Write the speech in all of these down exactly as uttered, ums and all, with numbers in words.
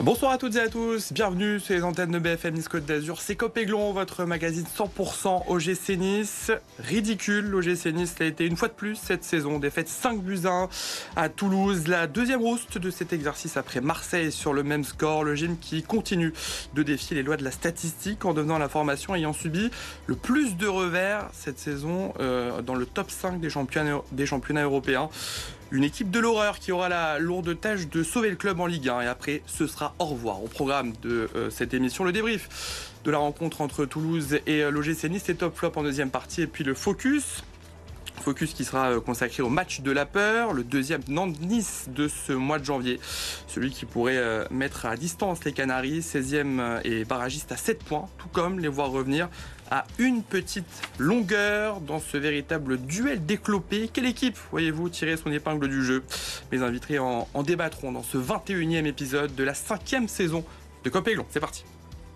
Bonsoir à toutes et à tous, bienvenue sur les antennes de B F M Nice Côte d'Azur. C'est Copéglon, votre magazine cent pour cent O G C Nice. Ridicule, l'O G C Nice a été une fois de plus cette saison. Défaite cinq buts à un à Toulouse. La deuxième rouste de cet exercice après Marseille sur le même score. Le gym qui continue de défier les lois de la statistique en devenant la formation ayant subi le plus de revers cette saison euh, dans le top cinq des championnats, des championnats européens. Une équipe de l'horreur qui aura la lourde tâche de sauver le club en Ligue un. Et après, ce sera au revoir. Au programme de euh, cette émission, le débrief de la rencontre entre Toulouse et euh, l'O G C Nice. Et top flop en deuxième partie. Et puis le focus. Focus qui sera euh, consacré au match de la peur. Le deuxième Nantes-Nice de ce mois de janvier. Celui qui pourrait euh, mettre à distance les Canaries. seizième euh, et barragiste à sept points. Tout comme les voir revenir à une petite longueur dans ce véritable duel déclopé. Quelle équipe, voyez-vous, tirer son épingle du jeu? Mes invités en, en débattront dans ce vingt et unième épisode de la cinquième saison de Copéglon. C'est parti.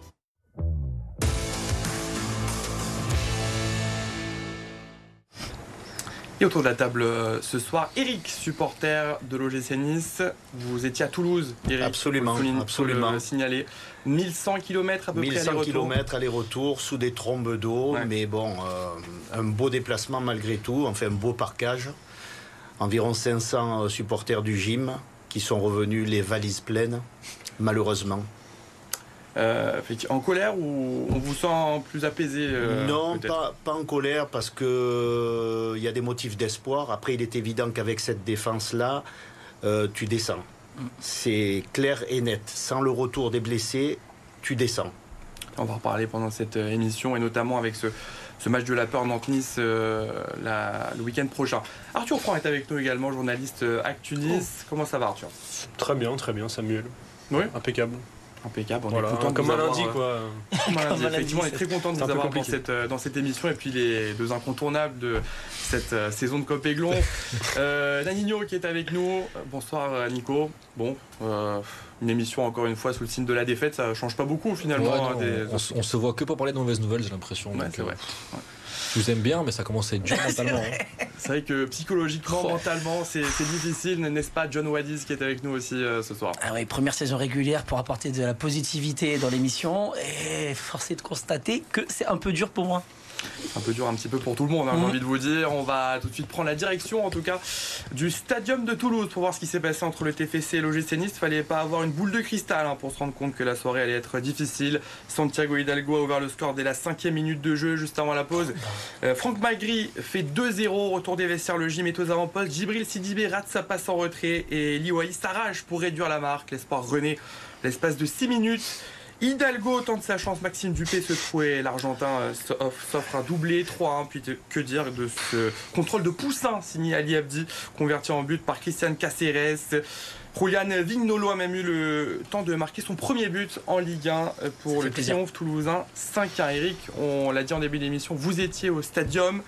Et autour de la table euh, ce soir, Eric, supporter de l'O G C Nice. Vous étiez à Toulouse, Eric. Absolument, faut le, absolument. Faut le signaler. mille cent kilomètres à peu mille cent près aller-retour. kilomètres aller-retour sous des trombes d'eau, ouais. Mais bon, euh, un beau déplacement malgré tout, enfin un beau parquage. Environ cinq cents supporters du gym qui sont revenus les valises pleines, malheureusement. Euh, en colère ou on vous sent plus apaisé euh, Non, pas, pas en colère parce qu'il euh, y a des motifs d'espoir. Après, il est évident qu'avec cette défense-là, euh, tu descends. Mm. C'est clair et net. Sans le retour des blessés, tu descends. On va en reparler pendant cette émission et notamment avec ce, ce match de la peur Nantes-Nice euh, la, le week-end prochain. Arthur Franc est avec nous également, journaliste Actu Nice. Oh. Comment ça va, Arthur? Très bien, très bien, Samuel. Oui. Impeccable. Impeccable, on voilà, est content de comme vous un avoir, lundi quoi. Comme un lundi, effectivement, on est très content de vous avoir dans cette, dans cette émission et puis les deux incontournables de cette euh, saison de Copéglon. euh, Nanigno qui est avec nous. Bonsoir Nico. Bon, euh, une émission encore une fois sous le signe de la défaite, ça change pas beaucoup finalement. Ouais, non, hein, des... on, on, on se voit que pour parler de mauvaises nouvelles, j'ai l'impression. Ouais, donc, c'est euh, vrai. Ouais. Je vous aime bien, mais ça commence à être dur mentalement. Hein. C'est vrai que psychologiquement, oh. mentalement, c'est, c'est difficile, n'est-ce pas? John Wadis qui est avec nous aussi euh, ce soir. Ah oui, première saison régulière pour apporter de la positivité dans l'émission. Et force est de constater que c'est un peu dur pour moi. Un peu dur un petit peu pour tout le monde, hein, mmh. j'ai envie de vous dire. On va tout de suite prendre la direction, en tout cas, du Stadium de Toulouse pour voir ce qui s'est passé entre le T F C et l'O G C Nice. Il fallait pas avoir une boule de cristal hein, pour se rendre compte que la soirée allait être difficile. Santiago Hidalgo a ouvert le score dès la cinquième minute de jeu, juste avant la pause. Euh, Franck Magri fait deux zéro, retour des vestiaires, le gym est aux avant-postes. Djibril Sidibé rate sa passe en retrait et Liwaï s'arrache pour réduire la marque. L'espoir renaît l'espace de six minutes. Hidalgo tente sa chance, Maxime Dupé se trouve et l'Argentin s'offre un doublé trois un. Puis que dire de ce contrôle de poussin signé Ali Abdi, converti en but par Christian Cáceres. Julian Vignolo a même eu le temps de marquer son premier but en Ligue un pour le triomphe toulousain cinq un. Eric, on l'a dit en début d'émission, vous étiez au stadium.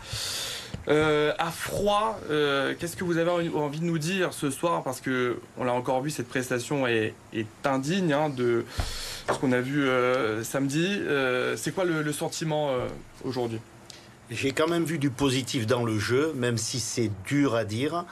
Euh, à froid, euh, qu'est-ce que vous avez envie de nous dire ce soir? Parce que on l'a encore vu, cette prestation est, est indigne hein, de ce qu'on a vu euh, samedi. Euh, c'est quoi le, le sentiment euh, aujourd'hui? J'ai quand même vu du positif dans le jeu, même si c'est dur à dire.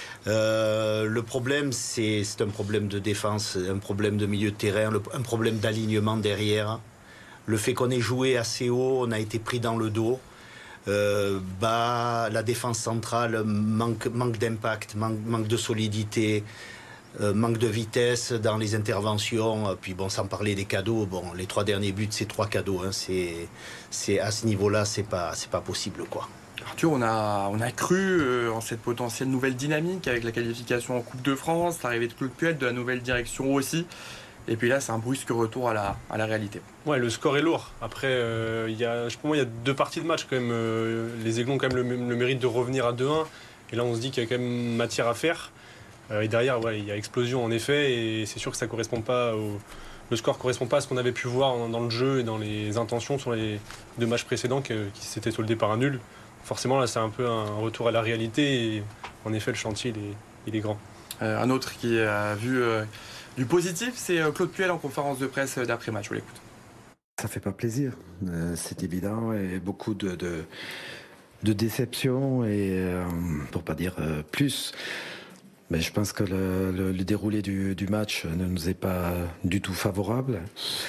Euh, le problème, c'est, c'est un problème de défense, un problème de milieu de terrain, le, un problème d'alignement derrière. Le fait qu'on ait joué assez haut, on a été pris dans le dos. Euh, bah, la défense centrale manque, manque d'impact, manque, manque de solidité, euh, manque de vitesse dans les interventions. Puis bon, sans parler des cadeaux, bon, les trois derniers buts, c'est trois cadeaux. Hein, c'est, c'est à ce niveau-là, c'est pas, c'est pas possible, quoi. Arthur, on a, on a cru euh, en cette potentielle nouvelle dynamique avec la qualification en Coupe de France, l'arrivée de Claude Puel, de la nouvelle direction aussi. Et puis là, c'est un brusque retour à la, à la réalité. Ouais, le score est lourd. Après, euh, y a, pour moi, il y a deux parties de match quand même. Euh, les Aiglons ont quand même le, le mérite de revenir à deux un. Et là, on se dit qu'il y a quand même matière à faire. Euh, et derrière, ouais, il y a explosion en effet. Et c'est sûr que ça correspond pas au, le score ne correspond pas à ce qu'on avait pu voir dans, dans le jeu et dans les intentions sur les deux matchs précédents qui, qui s'étaient soldés par un nul. Forcément, là, c'est un peu un retour à la réalité. Et en effet, le chantier, il est, il est grand. Euh, un autre qui a vu euh, du positif, c'est Claude Puel en conférence de presse d'après-match. On l'écoute. Ça fait pas plaisir, euh, c'est évident, et beaucoup de, de, de déception, et euh, pour pas dire euh, plus. Mais je pense que le, le, le déroulé du, du match ne nous est pas du tout favorable.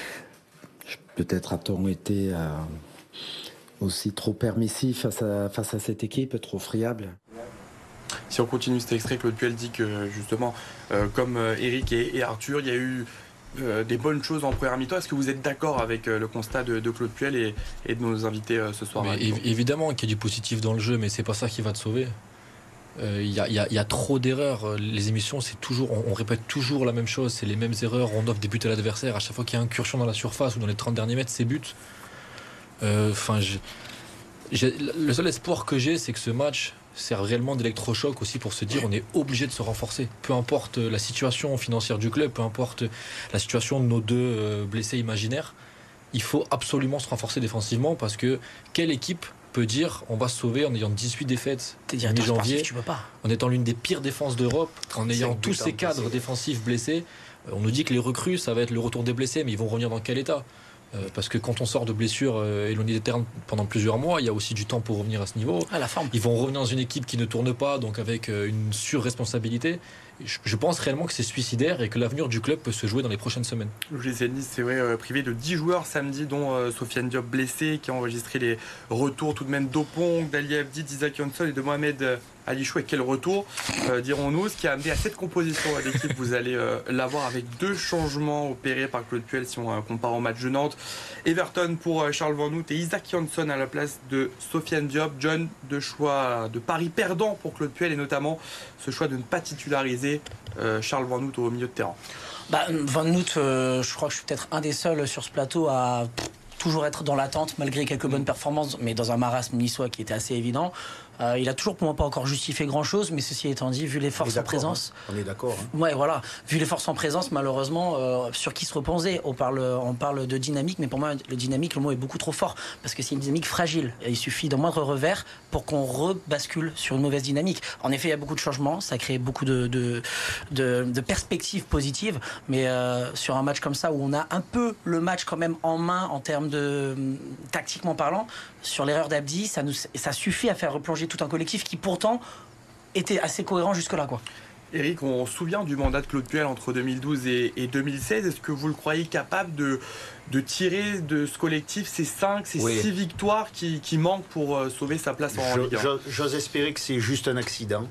Peut-être a-t-on été euh, aussi trop permissif face à, face à cette équipe, trop friable. Si on continue cet extrait, Claude Puel dit que justement, euh, comme euh, Eric et, et Arthur, il y a eu euh, des bonnes choses en première mi-temps. Est-ce que vous êtes d'accord avec euh, le constat de, de Claude Puel et, et de nos invités euh, ce soir? Mais év- Évidemment qu'il y a du positif dans le jeu, mais c'est pas ça qui va te sauver. Il euh, y, y, y a trop d'erreurs. Les émissions, c'est toujours, on, on répète toujours la même chose. C'est les mêmes erreurs. On offre des buts à l'adversaire. À chaque fois qu'il y a incursion dans la surface ou dans les trente derniers mètres, c'est but. Enfin, euh, le seul espoir que j'ai, c'est que ce match sert réellement d'électrochoc aussi pour se dire on est obligé de se renforcer. Peu importe la situation financière du club, peu importe la situation de nos deux euh, blessés imaginaires, il faut absolument se renforcer défensivement parce que quelle équipe peut dire on va se sauver en ayant dix-huit défaites mi-janvier, tu peux pas. en étant l'une des pires défenses d'Europe, en ayant tous ces cadres blessés. défensifs blessés. On nous dit que les recrues, ça va être le retour des blessés, mais ils vont revenir dans quel état? Euh, parce que quand on sort de blessures euh, éloignées des terrains pendant plusieurs mois, il y a aussi du temps pour revenir à ce niveau. À la forme. Ils vont revenir dans une équipe qui ne tourne pas, donc avec euh, une surresponsabilité. Je, je pense réellement que c'est suicidaire et que l'avenir du club peut se jouer dans les prochaines semaines. Le G C Nice, c'est vrai, euh, privé de dix joueurs samedi, dont euh, Sofiane Diop blessé, qui a enregistré les retours tout de même d'Opong, d'Ali Abdi, d'Isaac Johnson et de Mohamed euh, Ali Chou. Et quel retour, euh, dirons-nous, ce qui a amené à cette composition euh, d'équipe. Vous allez euh, l'avoir avec deux changements opérés par Claude Puel si on euh, compare au match de Nantes. Everton pour euh, Charles Van Hout et Isaac Johnson à la place de Sofiane Diop. John, de choix de pari perdant pour Claude Puel et notamment ce choix de ne pas titulariser euh, Charles Van Hout au milieu de terrain. Bah, Van Hout, euh, je crois que je suis peut-être un des seuls sur ce plateau à pff, toujours être dans l'attente malgré quelques bonnes performances, mais dans un marasme niçois qui était assez évident. Euh, il a toujours pour moi pas encore justifié grand chose, mais ceci étant dit, vu les forces en présence. Hein. On est d'accord. Hein. Ouais, voilà. Vu les forces en présence, malheureusement, euh, sur qui se reposer? On parle, on parle de dynamique, mais pour moi, le dynamique, le mot est beaucoup trop fort parce que c'est une dynamique fragile. Et il suffit d'un moindre revers pour qu'on rebascule sur une mauvaise dynamique. En effet, il y a beaucoup de changements, ça crée beaucoup de, de, de, de perspectives positives, mais euh, sur un match comme ça où on a un peu le match quand même en main en termes de tactiquement parlant, sur l'erreur d'Abdi, ça, nous, ça suffit à faire replonger tout un collectif qui pourtant était assez cohérent jusque-là, quoi. Eric, on se souvient du mandat de Claude Puel entre deux mille douze et, et deux mille seize. Est-ce que vous le croyez capable de, de tirer de ce collectif ces cinq, ces oui. six victoires qui, qui manquent pour euh, sauver sa place en je, Ligue un? J'ose espérer que c'est juste un accident.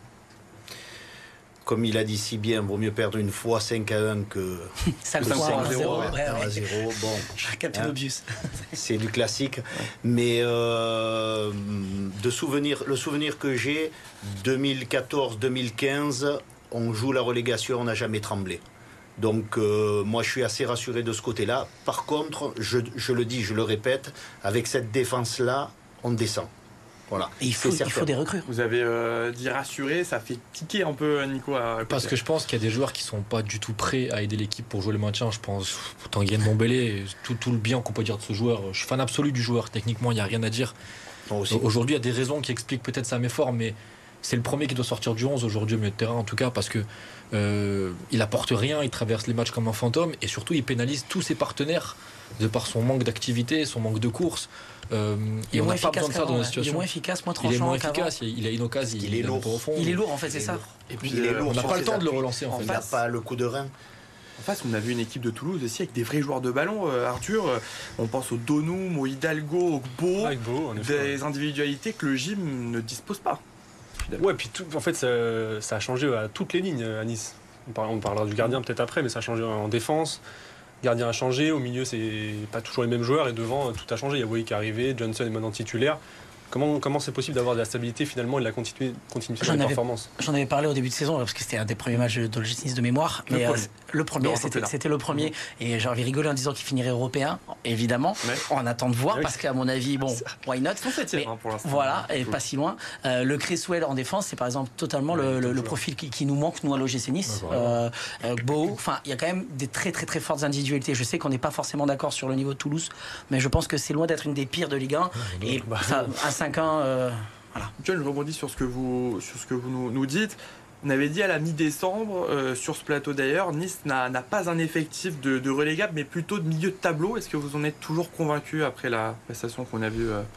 Comme il a dit si bien, vaut mieux perdre une fois cinq à un que cinq à zéro. Bon, Captain Obvious. C'est du classique. Mais euh, de souvenir, le souvenir que j'ai, deux mille quatorze deux mille quinze, on joue la relégation, on n'a jamais tremblé. Donc euh, moi je suis assez rassuré de ce côté-là. Par contre, je, je le dis, je le répète, avec cette défense-là, on descend. Voilà. Et il faut, il faut des recrues. Vous avez euh, dit rassuré, ça fait tiquer un peu Nico. À Parce que je pense qu'il y a des joueurs qui sont pas du tout prêts à aider l'équipe pour jouer le maintien. Je pense Tanguy Ndombele, tout, tout le bien qu'on peut dire de ce joueur. Je suis fan absolu du joueur. Techniquement, il n'y a rien à dire. Aujourd'hui, il y a des raisons qui expliquent peut-être sa méforme, mais c'est le premier qui doit sortir du onze aujourd'hui au milieu de terrain, en tout cas, parce que euh, il apporte rien, il traverse les matchs comme un fantôme, et surtout, il pénalise tous ses partenaires de par son manque d'activité, son manque de course. Euh, et on n'a pas besoin de ça dans la situation. Il est moins efficace, moins tranchant. Il est moins efficace, il, il a une occasion, il, il est lourd. Au fond. Il est lourd, en fait, c'est ça. Et puis, il est lourd. On n'a pas le temps de le relancer, en fait. Il n'a pas le coup de rein. En face, on a vu une équipe de Toulouse aussi avec des vrais joueurs de ballon. Euh, Arthur, euh, on pense au Donoum, au Hidalgo, au Gbo, ah, Gbo des individualités que le gym ne dispose pas. Ouais, puis tout, en fait, ça, ça a changé à toutes les lignes à Nice. On parlera, on parlera du gardien peut-être après, mais ça a changé en défense. Le gardien a changé, au milieu, c'est pas toujours les mêmes joueurs, et devant, tout a changé. Il y a Wai qui est arrivé, Johnson est maintenant titulaire. Comment, comment c'est possible d'avoir de la stabilité finalement et de la continuité, continuité dans les performances? J'en avais parlé au début de saison parce que c'était un des premiers matchs de l'O G C Nice de mémoire. Le mais premier, euh, le premier c'était, c'était le premier. Mmh. Et j'avais rigolé en disant qu'il finirait européen, évidemment. Ouais. On attend de voir oui. parce qu'à mon avis, bon, why not? septième, hein, pour l'instant. Voilà, et pas si loin. Euh, le Cresswell en défense, c'est par exemple totalement ouais, le, le, le profil qui, qui nous manque, nous, à l'O G C Nice. Ouais, euh, euh, Beau, enfin, il y a quand même des très très très fortes individualités. Je sais qu'on n'est pas forcément d'accord sur le niveau de Toulouse, mais je pense que c'est loin d'être une des pires de Ligue un. Ouais, et bah, ça, un cinq un. Euh, Voilà. John, je rebondis sur ce que vous, sur ce que vous nous, nous dites. On avait dit à la mi-décembre, euh, sur ce plateau d'ailleurs, Nice n'a, n'a pas un effectif de, de relégable, mais plutôt de milieu de tableau. Est-ce que vous en êtes toujours convaincu après la prestation qu'on a vue euh,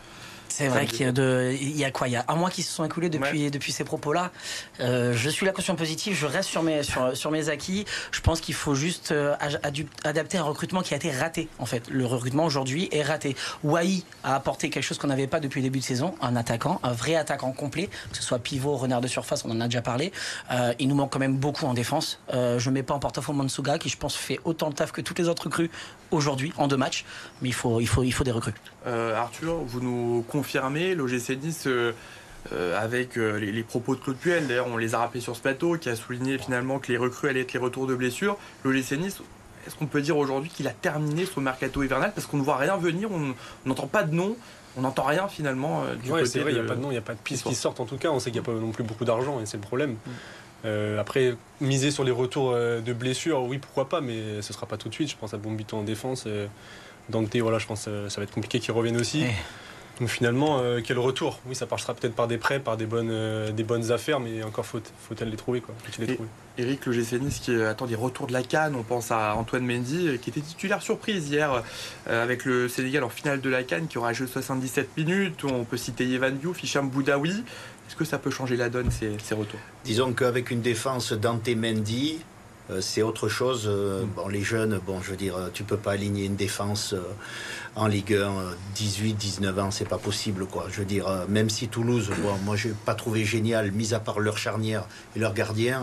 C'est vrai qu'il y a, de, il y a quoi Il y a un mois qui se sont écoulés depuis, ouais. depuis ces propos-là. Euh, je suis la caution positive, je reste sur mes, sur, sur mes acquis. Je pense qu'il faut juste euh, adapter un recrutement qui a été raté, en fait. Le recrutement aujourd'hui est raté. Wai a apporté quelque chose qu'on n'avait pas depuis le début de saison, un attaquant, un vrai attaquant complet, que ce soit pivot, renard de surface, on en a déjà parlé. Euh, il nous manque quand même beaucoup en défense. Euh, je ne mets pas en porte-à-faux Mansuga, qui je pense fait autant le taf que toutes les autres recrues aujourd'hui, en deux matchs. Mais il faut, il faut, il faut des recrues. Euh, Arthur, vous nous confirmez, l'O G C Nice, euh, euh, avec euh, les, les propos de Claude Puel, d'ailleurs on les a rappelés sur ce plateau, qui a souligné finalement que les recrues allaient être les retours de blessures. L'O G C Nice, est-ce qu'on peut dire aujourd'hui qu'il a terminé son mercato hivernal? Parce qu'on ne voit rien venir, on n'entend pas de nom, on n'entend rien finalement euh, du ouais, côté c'est vrai, il de... n'y a pas de nom, il n'y a pas de pistes qui sortent en tout cas. On sait qu'il n'y a pas non plus beaucoup d'argent et c'est le problème. Mm. Euh, après, miser sur les retours euh, de blessures, oui, pourquoi pas, mais ce ne sera pas tout de suite. Je pense à Bombito en défense. Euh, Dante, voilà, je pense que ça va être compliqué qu'il revienne aussi. Ouais. Donc finalement, euh, quel retour? Oui, ça passera peut-être par des prêts, par des bonnes, euh, des bonnes affaires, mais encore faut, faut-elle les trouver, quoi. Faut-il les Et, trouver. Eric, le G C Nice qui attend des retours de la CAN, on pense à Antoine Mendy, qui était titulaire surprise hier euh, avec le Sénégal en finale de la CAN, qui aura joué soixante-dix-sept minutes. On peut citer Yevan Diouf, Hicham Boudaoui. Est-ce que ça peut changer la donne, ces, ces retours? Disons qu'avec une défense Dante Mendy, euh, c'est autre chose. Euh, bon, les jeunes, bon, je veux dire, tu peux pas aligner une défense euh, en Ligue un, dix-huit, dix-neuf ans, c'est pas possible, quoi. Je veux dire, euh, même si Toulouse, bon, moi, j'ai pas trouvé génial, mis à part leur charnière et leur gardien,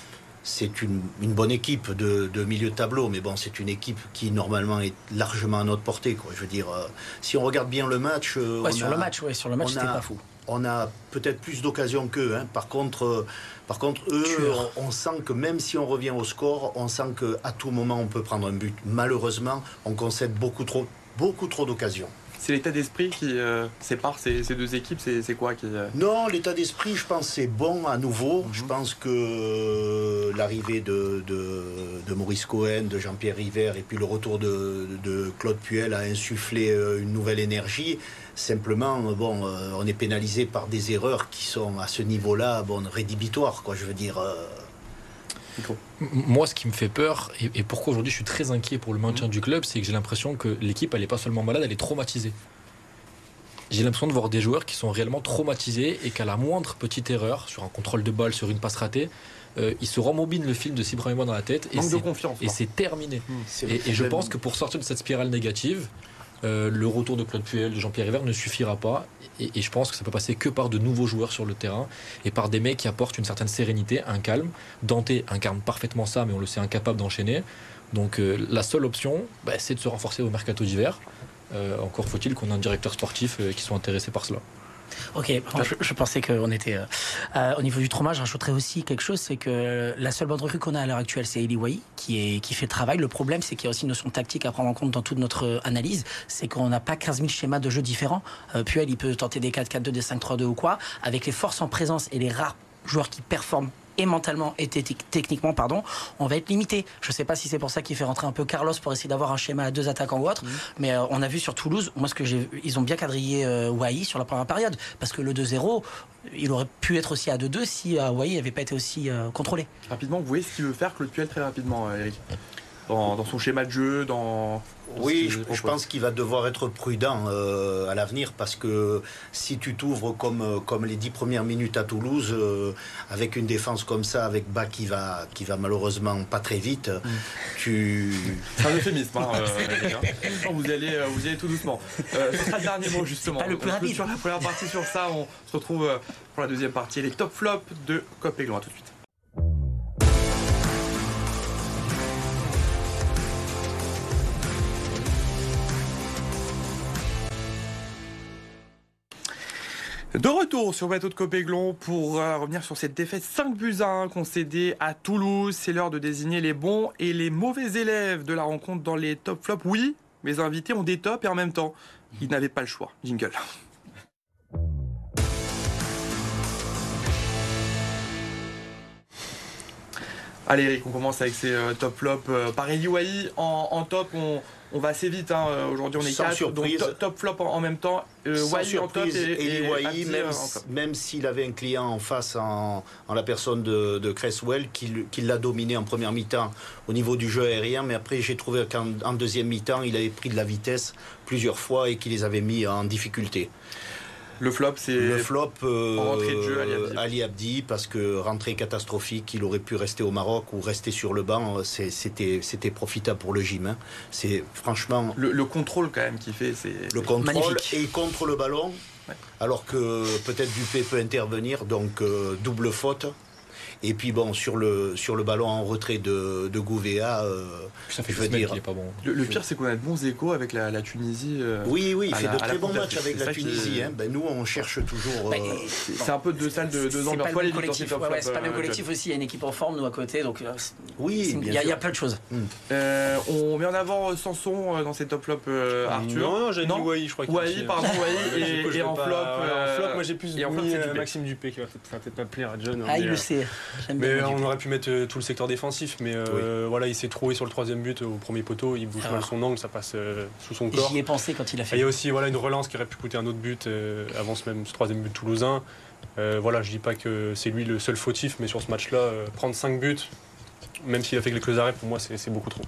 c'est une, une bonne équipe de, de milieu de tableau, mais bon, c'est une équipe qui normalement est largement à notre portée, quoi. Je veux dire, euh, si on regarde bien le match, euh, ouais, on sur a, le match, ouais, sur le match, c'était a, pas fou. On a peut-être plus d'occasions qu'eux. Hein. Par contre, euh, par contre, eux, on, on sent que même si on revient au score, on sent qu'à tout moment, on peut prendre un but. Malheureusement, on concède beaucoup trop, beaucoup trop d'occasions. C'est l'état d'esprit qui euh, sépare ces, ces deux équipes, c'est, c'est quoi qui, euh... Non, l'état d'esprit, je pense, c'est bon à nouveau. Mm-hmm. Je pense que euh, l'arrivée de, de, de Maurice Cohen, de Jean-Pierre River et puis le retour de, de Claude Puel a insufflé euh, une nouvelle énergie. Simplement, bon, euh, on est pénalisé par des erreurs qui sont à ce niveau-là, bon, rédhibitoires, quoi. Je veux dire. Euh... Moi, ce qui me fait peur, et, et pourquoi aujourd'hui je suis très inquiet pour le maintien mmh. du club, c'est que j'ai l'impression que l'équipe, elle n'est pas seulement malade, elle est traumatisée. J'ai l'impression de voir des joueurs qui sont réellement traumatisés et qu'à la moindre petite erreur, sur un contrôle de balle, sur une passe ratée, euh, ils se rembobinent le film de six premiers mois dans la tête et, c'est, de confiance, et c'est terminé. Mmh, c'est et, et je pense que pour sortir de cette spirale négative, Euh, le retour de Claude Puel, de Jean-Pierre River ne suffira pas et, et je pense que ça peut passer que par de nouveaux joueurs sur le terrain et par des mecs qui apportent une certaine sérénité, un calme. Dante incarne parfaitement ça, mais on le sait incapable d'enchaîner. Donc euh, la seule option, bah, c'est de se renforcer au mercato d'hiver. Euh, encore faut-il qu'on ait un directeur sportif euh, qui soit intéressé par cela. Ok, je, je pensais qu'on était euh, euh, au niveau du trauma. Je rajouterais aussi quelque chose, c'est que la seule bonne recrue qu'on a à l'heure actuelle, c'est Eli Wai qui est qui fait le travail. Le problème, c'est qu'il y a aussi une notion tactique à prendre en compte dans toute notre analyse, c'est qu'on n'a pas quinze mille schémas de jeu différents. Euh, Puel, il peut tenter des quatre quatre deux, des cinq trois deux ou quoi, avec les forces en présence et les rares joueurs qui performent et mentalement et t- techniquement, pardon, on va être limité. Je ne sais pas si c'est pour ça qu'il fait rentrer un peu Carlos pour essayer d'avoir un schéma à deux attaquants ou autre, mmh. mais euh, on a vu sur Toulouse, moi ce que j'ai, ils ont bien quadrillé euh, Wai sur la première période, parce que le deux zéro, il aurait pu être aussi à deux deux si euh, Wai n'avait pas été aussi euh, contrôlé. Rapidement, vous voyez ce qu'il veut faire Claude Puel très rapidement, euh, Eric, dans, dans son schéma de jeu, dans... Oui, je, je pense qu'il va devoir être prudent euh, à l'avenir parce que si tu t'ouvres comme, comme les dix premières minutes à Toulouse, euh, avec une défense comme ça, avec Bas qui va, qui va malheureusement pas très vite, mm. tu... C'est un euphémisme, hein, euh, vous, allez, vous y allez tout doucement. Euh, ce sera le dernier mot, justement. C'est pas le plus rapide. Sur la première partie sur ça, on se retrouve pour la deuxième partie. Les top flops de Copéglon. À tout de suite. De retour sur le bateau de Copéglon pour euh, revenir sur cette défaite cinq buts à un concédée à Toulouse. C'est l'heure de désigner les bons et les mauvais élèves de la rencontre dans les top flops. Oui, mes invités ont des tops et en même temps, ils n'avaient pas le choix. Jingle. Allez Eric, on commence avec ces euh, top flops. Euh, par Eli Wai en, en top, on, on va assez vite. Hein. Aujourd'hui, on est quatre, donc top, top flop en, en même temps. Euh, Wai en top et, Eli Wai, Abdi, même, euh, en top. Même s'il avait un client en face en, en la personne de, de Cresswell, qui, qui l'a dominé en première mi-temps au niveau du jeu aérien, mais après j'ai trouvé qu'en en deuxième mi-temps, il avait pris de la vitesse plusieurs fois et qu'il les avait mis en difficulté. Le flop, c'est le flop euh, rentrée de jeu, Ali Abdi. Ali Abdi, parce que rentrée catastrophique, il aurait pu rester au Maroc ou rester sur le banc, c'est, c'était, c'était profitable pour le gym. Hein. C'est franchement le, le contrôle quand même qu'il fait, c'est le c'est contrôle magnifique. et contre le ballon, ouais. alors que peut-être Dupé peut intervenir, donc euh, double faute. Et puis bon, sur le, sur le ballon en retrait de, de Gouvéa, euh, Ça fait je deux veux semaines dire. qu'il est pas bon. Le, le pire, c'est qu'on a de bons échos avec la, la Tunisie. euh, Oui, oui, il à fait la- de à la très bons Coupe matchs d'Afrique. avec C'est la ça qui- Tunisie. Hein. Ben, nous, on cherche toujours. Bah, euh, C'est c'est un peu deux salles de deux C'est ambiances. pas Toi, le les même victoires, collectif. c'est top Ouais, ouais, flop, c'est pas le même euh, collectif aussi. Il y a une équipe en forme, nous à côté. Donc, euh, c'est- Oui, c'est- bien il y, a- il y a sûr. plein de choses. Euh, on met en avant euh, Sanson euh, dans ces top flops, euh, Arthur. Non, non, j'ai Non mis Wai, je crois. qu'il Wai, aussi, pardon, euh, Wai, du et, coup, je et vais en pas- flop. voilà, euh, en flop, moi j'ai plus et en flop, mis c'est euh, Dupé. Maxime Dupé qui va peut-être, ça va peut-être pas plaire à John. Ah, mais, il le euh, sait. J'aime Mais bien. on aurait pu mettre euh, tout le secteur défensif, mais euh, voilà, il s'est trouvé sur le troisième but au premier poteau, il bouge Ah. mal son angle, ça passe euh, sous son corps. J'y ai pensé quand il a Et fait. il y a aussi voilà, une relance qui aurait pu coûter un autre but euh, avant ce, même, ce troisième but toulousain. Euh, voilà, je dis pas que c'est lui le seul fautif, mais sur ce match-là, euh, prendre cinq buts, même s'il a fait quelques arrêts, pour moi c'est, c'est beaucoup trop.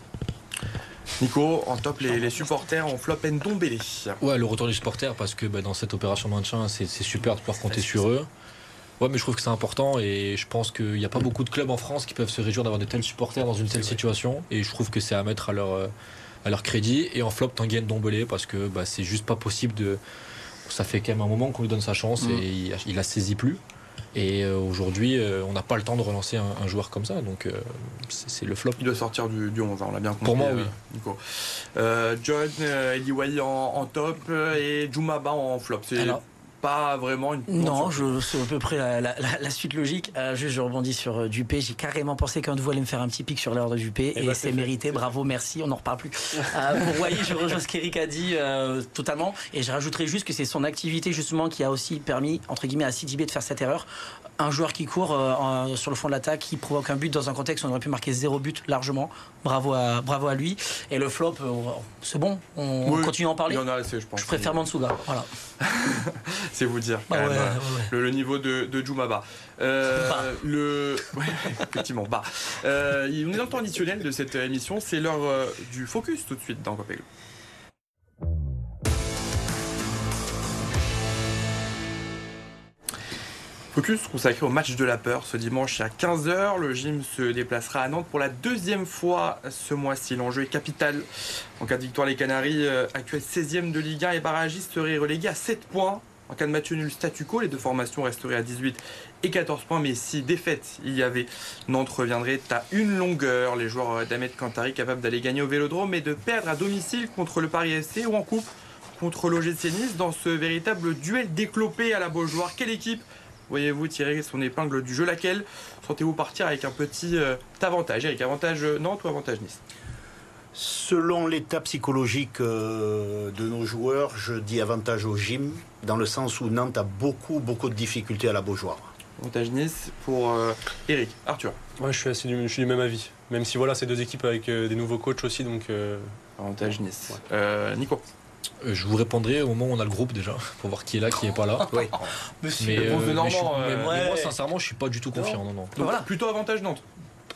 Nico, en top, les, les supporters en flop Ndombele. Ouais, le retour des supporters, parce que bah, dans cette opération maintien, c'est, c'est super de pouvoir compter sur eux. Ouais, mais je trouve que c'est important et je pense qu'il n'y a pas beaucoup de clubs en France qui peuvent se réjouir d'avoir de tels supporters dans une telle situation. Et je trouve que c'est à mettre à leur, euh, à leur crédit. Et en flop, Tanguy Ndombele, parce que bah, c'est juste pas possible de. Ça fait quand même un moment qu'on lui donne sa chance Mm. et il, il la saisit plus. Et euh, aujourd'hui, euh, on n'a pas le temps de relancer un, un joueur comme ça. Donc euh, c'est, c'est le flop. Il doit sortir du, du onze, hein, on l'a bien compris. Pour moi, euh, oui. Nico. Euh, John, euh, Eli Wai en, en top euh, et Djoumaba en flop. C'est Alors, pas vraiment une. non, je, c'est à peu près la, la- la- la suite logique. Euh, juste, je rebondis sur euh, Dupé. J'ai carrément pensé qu'un de vous allait me faire un petit pic sur l'heure de Dupé. Eh Et, ben, c'est c'est mérité. fait. Bravo, merci. On n'en reparle plus. Euh, pour Wai, je rejoins ce qu'Eric a dit euh, totalement. Et je rajouterai juste que c'est son activité, justement, qui a aussi permis, entre guillemets, à Sidibé de faire cette erreur. Un joueur qui court euh, en- sur le fond de l'attaque, qui provoque un but dans un contexte où on aurait pu marquer zéro but largement. Bravo à, bravo à lui. Et le flop, euh, c'est bon. On, Oui, continue à en parler. Il y en a assez, je pense. Je préfère Mantsuga. Voilà. C'est vous dire. quand Bah ouais, même, ouais, euh, ouais. Le, le niveau de, de Djoumaba. Euh, Bah. le... ouais, effectivement, bah. Euh, on est dans le temps additionnel de cette émission. C'est l'heure euh, du focus tout de suite dans Copéglon. Focus consacré au match de la peur ce dimanche à quinze heures. Le gym se déplacera à Nantes pour la deuxième fois ce mois-ci. L'enjeu est capital. En cas de victoire, les Canaries, euh, actuels seizième de Ligue un et barragistes, seraient relégués à sept points. En cas de match nul statu quo, les deux formations resteraient à dix-huit et quatorze points. Mais si défaite il y avait, Nantes reviendrait à une longueur. Les joueurs d'Ahmed Kantari capables d'aller gagner au Vélodrome et de perdre à domicile contre le Paris F C ou en coupe contre l'O G C Nice dans ce véritable duel déclopé à la Beaujoire. Quelle équipe voyez-vous tirer son épingle du jeu? Laquelle sentez-vous partir avec un petit euh, avantage? Eric, avantage Nantes ou avantage Nice? Selon l'état psychologique euh, de nos joueurs, je dis avantage au gym, dans le sens où Nantes a beaucoup, beaucoup de difficultés à la Beaujoire. Avantage Nice pour euh, Eric. Arthur? Ouais, je suis assez du, je suis du même avis. Même si voilà, c'est deux équipes avec euh, des nouveaux coachs aussi, donc. euh, Avantage Nice. Ouais. Euh, Nico? Euh, Je vous répondrai au moment où on a le groupe déjà, pour voir qui est là, qui est pas là. Oui. Monsieur. Mais, Le bronze de euh, mais Normand, je suis- euh, mais- mais ouais. moi, sincèrement, je suis pas du tout confiant. Non, non. Donc Voilà. plutôt avantage Nantes.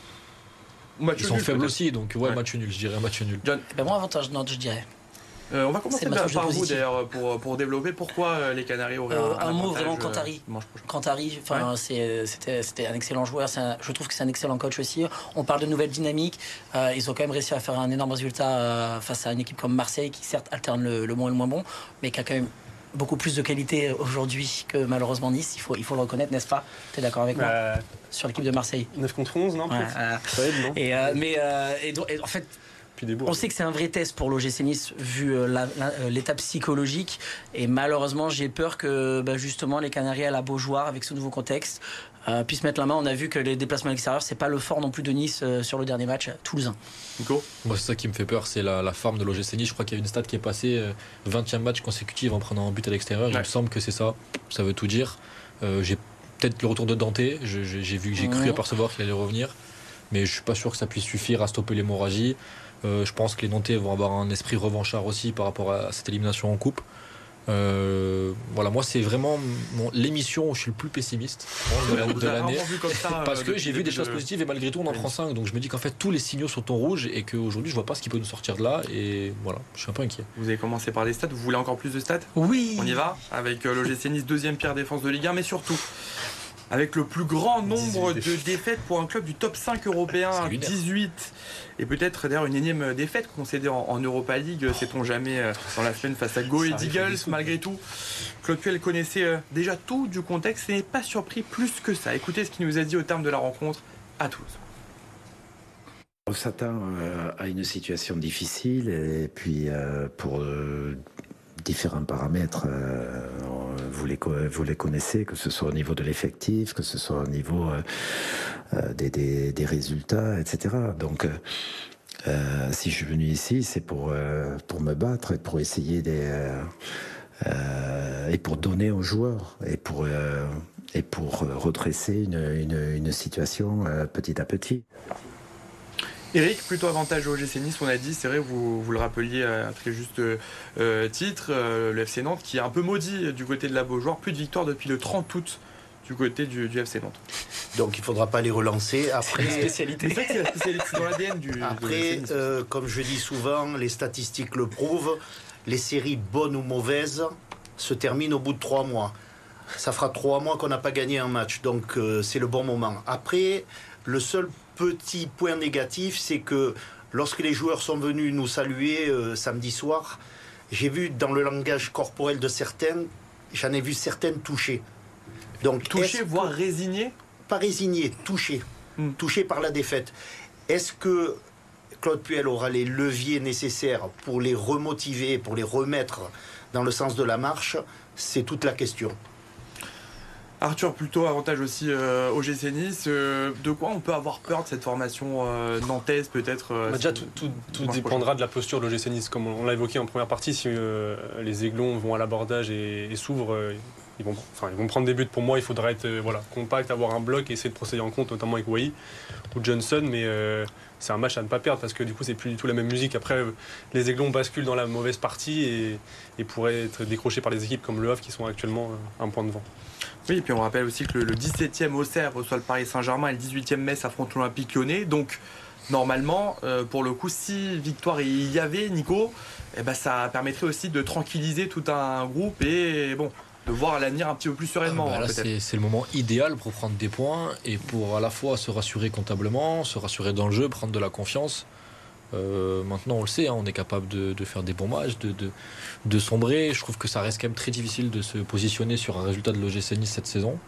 Ou match Ils sont nul, faibles peut-être. aussi, donc ouais, Ouais. match nul, je dirais match nul. Ben moi, avantage Nantes, je dirais. Euh, on va commencer C'est ma par touche de vous positif. d'ailleurs pour, pour développer pourquoi euh, les Canaries auraient Euh, un, un mot avantage, vraiment, euh, Kantari. dimanche prochain. Kantari, enfin, c'est- c'était, c'était un excellent joueur. C'est un- je trouve que c'est un excellent coach aussi. On parle de nouvelle dynamique. Euh, ils ont quand même réussi à faire un énorme résultat euh, face à une équipe comme Marseille, qui certes alterne le, le bon et le moins bon, mais qui a quand même beaucoup plus de qualité aujourd'hui que malheureusement Nice. Il faut, il faut le reconnaître, n'est-ce pas? Tu es d'accord avec moi bah, sur l'équipe de Marseille? neuf contre onze, non Ouais, peut-être euh, Ça aide, non et, euh, mais euh, et donc- et en fait, Puis des bourgs. on sait que c'est un vrai test pour l'O G C Nice vu euh, la- la- euh, l'état psychologique, et malheureusement j'ai peur que bah, justement les Canaries à la Beaujoire avec ce nouveau contexte euh, puissent mettre la main. On a vu que les déplacements à l'extérieur, c'est pas le fort non plus de Nice euh, sur le dernier match toulousain. Nico? Moi, c'est ça qui me fait peur, c'est la, la forme de l'O G C Nice. Je crois qu'il y a une stat qui est passée, euh, vingtième match consécutif en prenant un but à l'extérieur. Il Ouais. me semble que c'est ça. Ça veut tout dire. Euh, j'ai peut-être le retour de Dante. Je- je- j'ai vu, j'ai cru Mhm. apercevoir qu'il allait revenir, mais je suis pas sûr que ça puisse suffire à stopper l'hémorragie. Euh, je pense que les Nantais vont avoir un esprit revanchard aussi par rapport à cette élimination en coupe. Euh, Voilà, moi c'est vraiment mon, l'émission où je suis le plus pessimiste de, la, de l'année. Ça, parce que j'ai vu des choses positives et malgré tout on en prend cinq. Donc je me dis qu'en fait tous les signaux sont en rouge et qu'aujourd'hui je vois pas ce qui peut nous sortir de là. Et voilà, je suis un peu inquiet. Vous avez commencé par les stats, vous voulez encore plus de stats ? Oui. On y va avec l'O G C Nice, deuxième pire défense de Ligue un, mais surtout avec le plus grand nombre de défaites pour un club du top cinq européen, dix-huit. Et peut-être d'ailleurs une énième défaite concédée en, en Europa League, sait-on jamais, dans la semaine face à Go et Eagles. Malgré tout, Claude Puel connaissait déjà tout du contexte et n'est pas surpris plus que ça. Écoutez ce qu'il nous a dit au terme de la rencontre à Toulouse. On s'attend à une situation difficile et puis pour différents paramètres, vous les, vous les connaissez, que ce soit au niveau de l'effectif, que ce soit au niveau des, des, des résultats, et cetera. Donc, euh, si je suis venu ici, c'est pour, pour me battre et pour essayer des... Euh, et pour donner aux joueurs et pour, euh, et pour redresser une, une, une situation euh, petit à petit. Eric, plutôt avantage au O G C Nice, on a dit, c'est vrai, vous, vous le rappeliez à un très juste euh, titre, euh, le F C Nantes qui est un peu maudit du côté de la Beaujoire, plus de victoire depuis le trente août du côté du, du F C Nantes. Donc il ne faudra pas les relancer. Après, c'est la spécialité. C'est, c'est la spécialité, c'est dans l'A D N du Après, du euh, comme je dis souvent, les statistiques le prouvent, les séries bonnes ou mauvaises se terminent au bout de trois mois. Ça fera trois mois qu'on n'a pas gagné un match, donc euh, c'est le bon moment. Après, le seul petit point négatif, c'est que lorsque les joueurs sont venus nous saluer euh, samedi soir, j'ai vu dans le langage corporel de certains, j'en ai vu certaines touchées. Donc, touchées, voire résignées ? Pas résignées, touchées. Hmm. Touchées par la défaite. Est-ce que Claude Puel aura les leviers nécessaires pour les remotiver, pour les remettre dans le sens de la marche ? C'est toute la question. Arthur, plutôt avantage aussi euh, au O G C Nice. Euh, de quoi on peut avoir peur de cette formation euh, nantaise peut-être euh, bah Déjà, tout, tout, tout dépendra de la posture de l'O G C Nice. Comme on l'a évoqué en première partie, si euh, les Aiglons vont à l'abordage et, et s'ouvrent, euh, ils, vont, enfin, ils vont prendre des buts. Pour moi, il faudra être euh, voilà, compact, avoir un bloc et essayer de procéder en compte, notamment avec Wai ou Johnson. Mais euh, c'est un match à ne pas perdre parce que du coup, c'est plus du tout la même musique. Après, euh, les Aiglons basculent dans la mauvaise partie et, et pourraient être décrochés par des équipes comme Le Havre qui sont actuellement euh, un point devant. Oui, et puis on rappelle aussi que le, le dix-septième Auxerre reçoit le Paris Saint-Germain et le dix-huitième Metz affronte l'Olympique Lyonnais. Donc, normalement, euh, pour le coup, si victoire il y avait, Nico, eh ben, ça permettrait aussi de tranquilliser tout un groupe et bon, de voir l'avenir un petit peu plus sereinement. Ah bah là, c'est, c'est le moment idéal pour prendre des points et pour à la fois se rassurer comptablement, se rassurer dans le jeu, prendre de la confiance. Euh, maintenant on le sait, hein, on est capable de, de faire des bons matchs, de, de, de sombrer. Je trouve que ça reste quand même très difficile de se positionner sur un résultat de l'O G C Nice cette saison.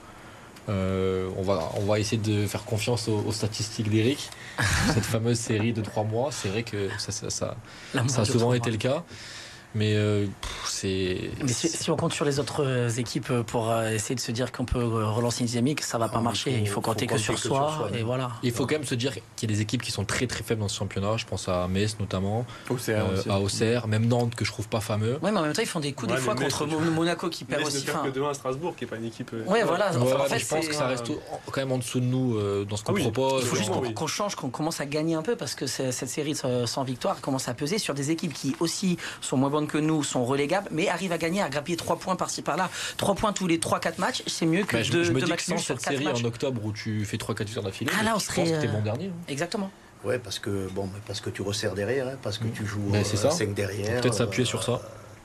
Euh, on, va, on va essayer de faire confiance aux, aux statistiques d'Eric. Cette fameuse série de trois mois, c'est vrai que ça, ça, ça, ça a souvent été le cas. Mais, euh, pff, c'est... Mais si, si on compte sur les autres équipes pour essayer de se dire qu'on peut relancer une dynamique, ça va pas ah, marcher. Il faut, il faut compter faut que, sur, que soi, sur soi. Et voilà. Il faut quand même se dire qu'il y a des équipes qui sont très très faibles dans ce championnat. Je pense à Metz notamment, Auxerre, euh, à Auxerre, même Nantes que je trouve pas fameux. Ouais, mais en même temps ils font des coups ouais, des fois contre Metz, Monaco qui perd aussi. Metz ne perd que deux un à Strasbourg, qui est pas une équipe. Euh... Ouais, voilà. Ouais, enfin, en fait, je pense que ça reste quand même en dessous de nous euh, dans ce qu'on ah, oui. propose. Il faut juste qu'on, oui. qu'on change, qu'on commence à gagner un peu parce que cette série sans victoire commence à peser sur des équipes qui aussi sont moins bonnes que nous, sont mais arrive à gagner, à grappiller trois points par-ci par-là. trois points tous les trois quatre matchs, c'est mieux que bah, je, deux, je me deux dis matchs que sans cette série matchs. En octobre où tu fais trois quatre victoires d'affilée, ah là, on je serait, pense que t'es bon dernier. Hein. Exactement. Ouais, parce que, bon, parce que tu resserres derrière, hein, parce que tu joues ben, euh, cinq derrière. Faut peut-être s'appuyer euh, sur ça.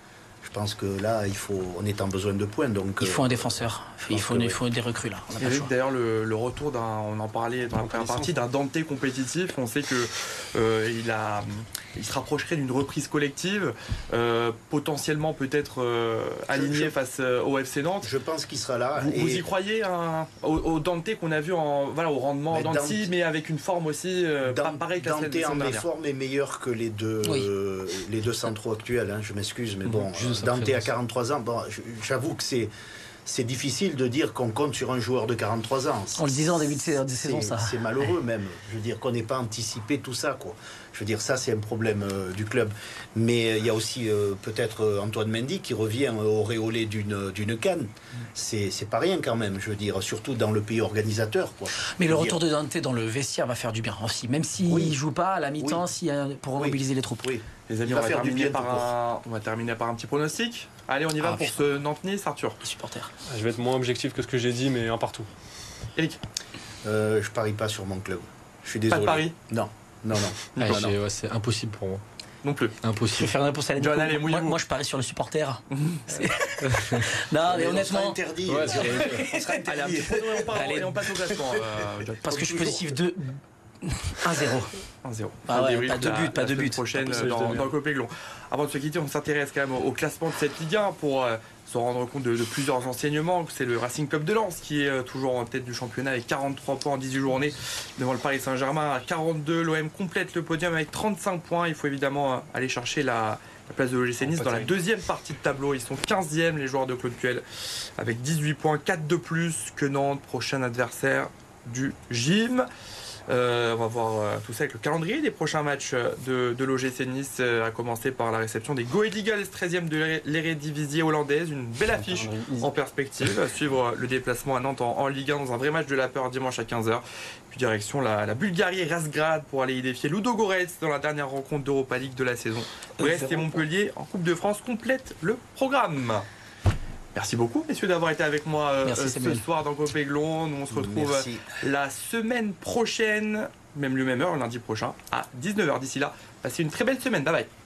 Je pense que là, il faut, on est en besoin de points. Donc, il faut un défenseur. Il faut, il faut des recrues là. On a Eric, d'ailleurs, le, le retour d'un, on en parlait dans la première partie, d'un Dante compétitif. On sait que euh, il a, il se rapprocherait d'une reprise collective, euh, potentiellement peut-être euh, aligné je, face au F C Nantes. Je pense qu'il sera là. Vous, et... vous y croyez hein, au, au Dante qu'on a vu en, voilà, au rendement d'Annecy, Dante... mais avec une forme aussi euh, Dante, pas pareille que la Dante en méforme est meilleur que les deux, oui. euh, les deux centraux actuels. Hein, je m'excuse, mais bon. Mmh, Dante à quarante-trois ans, bon, j'avoue que c'est, c'est difficile de dire qu'on compte sur un joueur de quarante-trois ans. En le disant en début de saison, ça. C'est malheureux même. Je veux dire qu'on n'ait pas anticipé tout ça, quoi. Je veux dire, ça, c'est un problème euh, du club. Mais il euh, y a aussi euh, peut-être Antoine Mendy qui revient euh, auréolé d'une, d'une canne. C'est, c'est pas rien quand même, je veux dire, surtout dans le pays organisateur, quoi. Mais je le retour dire... de Dante dans le vestiaire va faire du bien aussi, même s'il oui. ne joue pas à la mi-temps, oui. si, pour oui. mobiliser les troupes. Oui. Les amis, on va, faire du bien par un... on va terminer par un petit pronostic. Allez, on y va Ah, pour putain. ce Nantes-Nice, Arthur. Les supporters. Je vais être moins objectif que ce que j'ai dit, mais un partout. Eric, Euh, je parie pas sur mon club. Je suis pas désolé. de pari Non, non, non. Ah, Non, j'ai- non. ouais, c'est impossible pour moi. non plus. Je vais Impossible. faire une réponse à la John, Nico. allez, moi, mouillez-vous. moi, je parie sur le supporter. C'est- non, mais Mais on sera honnêtement, interdit. Ouais, c'est- On sera Allez, un interdit. petit prono et on, part- Allez. et on passe au classement. euh, John. parce que je suis toujours. positif de un zéro. un zéro. Ah On ouais, débriefe pas de la- but, pas la de semaine but. prochaine Pas euh, de dans, but. dans le Copéglon. Avant de se quitter, on s'intéresse quand même au, au classement de cette Ligue un pour euh, se rendre compte de, de plusieurs enseignements. C'est le Racing Club de Lens qui est euh, toujours en tête du championnat avec quarante-trois points en dix-huit journées devant le Paris Saint-Germain à quarante-deux. L'O M complète le podium avec trente-cinq points. Il faut évidemment euh, aller chercher la, la place de l'O G C Nice dans la deuxième partie de tableau. Ils sont quinzième les joueurs de Claude Puel avec dix-huit points, quatre de plus que Nantes, prochain adversaire du Gym. Euh, on va voir euh, tout ça avec le calendrier des prochains matchs de, de l'O G C Nice, euh, à commencer par la réception des Go Ahead Eagles, treizième de l'Ere- l'Eredivisie hollandaise. Une belle affiche en perspective, à suivre le déplacement à Nantes en, en Ligue un dans un vrai match de la peur dimanche à quinze heures. Puis direction la, la Bulgarie et Razgrad pour aller y défier Ludogorets dans la dernière rencontre d'Europa League de la saison. Brest et Montpellier en Coupe de France complètent le programme. Merci beaucoup, messieurs, d'avoir été avec moi euh, Merci, euh, ce Samuel. soir dans Copéglon. Nous, on se retrouve Merci. la semaine prochaine, même lieu, même heure, lundi prochain, à dix-neuf heures. D'ici là, passez une très belle semaine. Bye bye.